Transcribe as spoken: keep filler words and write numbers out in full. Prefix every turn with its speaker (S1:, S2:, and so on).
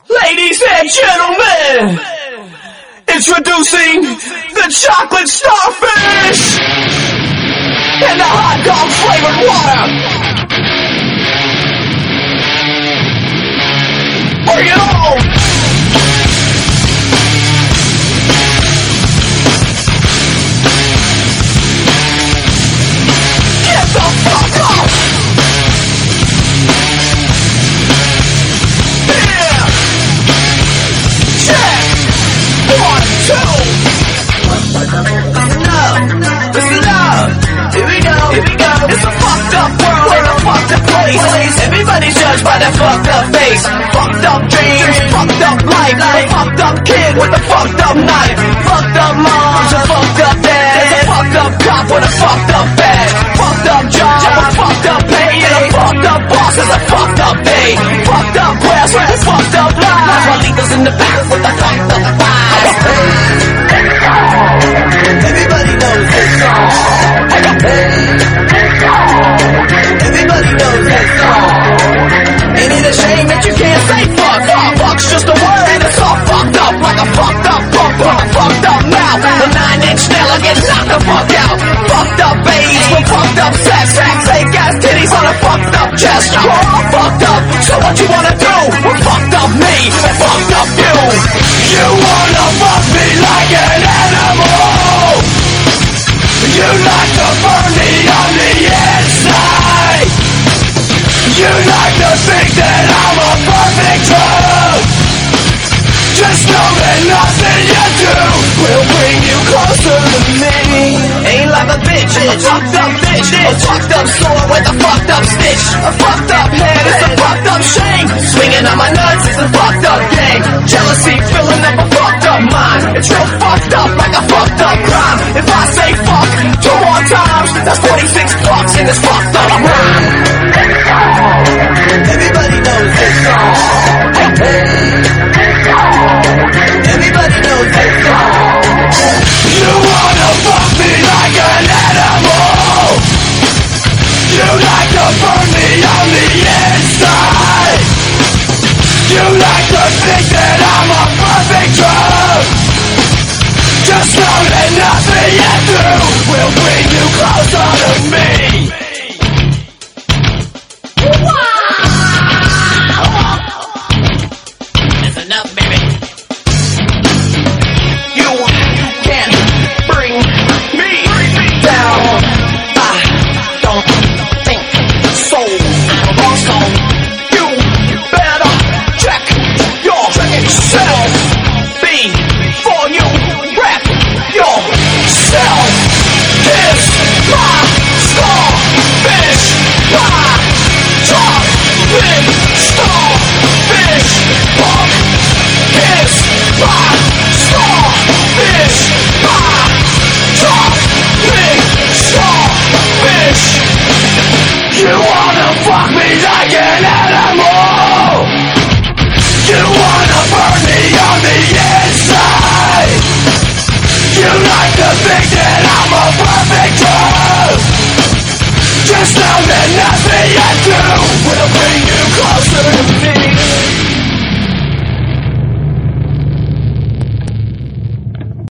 S1: Ladies and gentlemen, introducing the chocolate starfish and the hot dog flavored water. Bring it on! Get the fuck off! Yeah! Check! One, two! Listen up! Listen up! Here we go! Here we go! It's a fucked up world and a fucked up place. Everybody's judged by that fucked up face. Fucked up dreams, fucked up life. A fucked up kid with a fucked up knife. Fucked up moms, a fucked up dad. There's a fucked up cop with a fucked up bag. Fucked up job, a fucked up pay. And a fucked up boss is a fucked up day. Fucked up press with a fucked up life. While Lito's in the back with a fucked up vibe. Everybody knows this song. Everybody knows this song. Ain't it a shame that you can't say fuck? Fuck, fuck's just a word and it's all fucked up. Like a fucked up punk with a fucked up mouth. A nine inch nail gets knocked the fuck out. Fucked up babes with fucked up sex. Fake ass titties on a fucked up chest. We're all fucked up, so what you wanna do? We're fucked up me and fucked up you. You wanna fuck me like an animal. You like to burn me on the inside. You like to think that I'm a perfect drug. Just know that nothing you do will bring you closer to me. Ain't like a bitch, a fucked up bitch. A fucked up sword with a fucked up stitch. A fucked up head is a fucked up shame. Swinging on my nuts is a fucked up game. Jealousy filling up a fucked up mind. It's real fucked up like a fucked up crime. If I say fuck two more times, that's forty-six fucks in this fucked up rhyme. Everybody knows this song. Everybody knows this song. You wanna fuck me like an animal. You like to burn me on the inside. You like to think that I'm a perfect drug. Just know that nothing you do will bring you closer to me. Wow! That's enough, man.